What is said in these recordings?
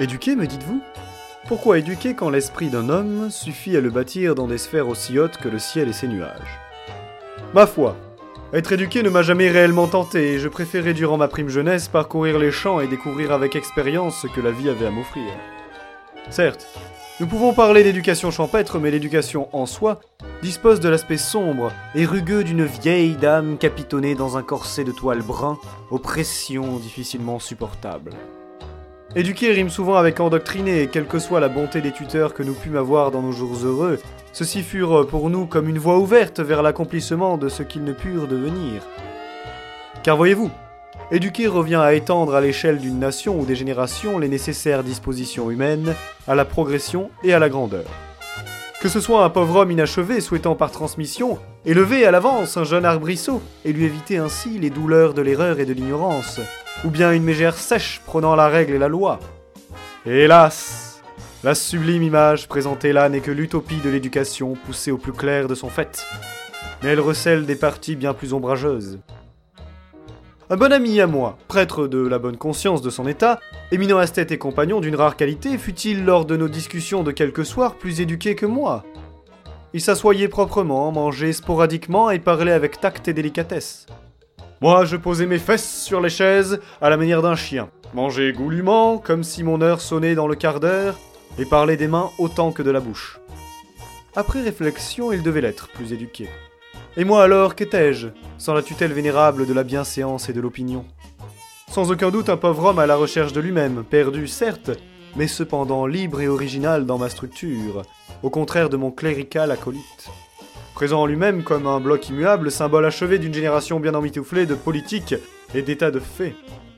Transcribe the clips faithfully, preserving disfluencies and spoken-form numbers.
Éduquer, me dites-vous? Pourquoi éduquer quand l'esprit d'un homme suffit à le bâtir dans des sphères aussi hautes que le ciel et ses nuages? Ma foi, être éduqué ne m'a jamais réellement tenté, et je préférais durant ma prime jeunesse parcourir les champs et découvrir avec expérience ce que la vie avait à m'offrir. Certes, nous pouvons parler d'éducation champêtre, mais l'éducation en soi dispose de l'aspect sombre et rugueux d'une vieille dame capitonnée dans un corset de toile brun, aux pressions difficilement supportables. Éduquer rime souvent avec endoctriner, et quelle que soit la bonté des tuteurs que nous pûmes avoir dans nos jours heureux, ceux-ci furent pour nous comme une voie ouverte vers l'accomplissement de ce qu'ils ne purent devenir. Car voyez-vous, éduquer revient à étendre à l'échelle d'une nation ou des générations les nécessaires dispositions humaines à la progression et à la grandeur. Que ce soit un pauvre homme inachevé souhaitant par transmission élever à l'avance un jeune arbrisseau et lui éviter ainsi les douleurs de l'erreur et de l'ignorance, ou bien une mégère sèche prônant la règle et la loi. Hélas, la sublime image présentée là n'est que l'utopie de l'éducation poussée au plus clair de son fait, mais elle recèle des parties bien plus ombrageuses. Un bon ami à moi, prêtre de la bonne conscience de son état, éminent ascète et compagnon d'une rare qualité, fut-il lors de nos discussions de quelques soirs plus éduqué que moi. Il s'assoyait proprement, mangeait sporadiquement et parlait avec tact et délicatesse. Moi, je posais mes fesses sur les chaises à la manière d'un chien, mangeais goulûment, comme si mon heure sonnait dans le quart d'heure, et parlais des mains autant que de la bouche. Après réflexion, il devait l'être, plus éduqué. Et moi alors, qu'étais-je, sans la tutelle vénérable de la bienséance et de l'opinion? Sans aucun doute un pauvre homme à la recherche de lui-même, perdu certes, mais cependant libre et original dans ma structure, au contraire de mon clérical acolyte. Présent en lui-même comme un bloc immuable, symbole achevé d'une génération bien emmitouflée de politique et d'états de fait.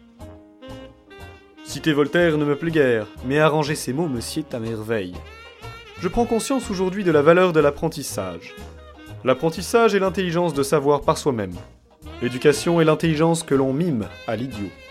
Citer Voltaire ne me plaît guère, mais arranger ces mots me sied à merveille. Je prends conscience aujourd'hui de la valeur de l'apprentissage. L'apprentissage est l'intelligence de savoir par soi-même. L'éducation est l'intelligence que l'on mime à l'idiot.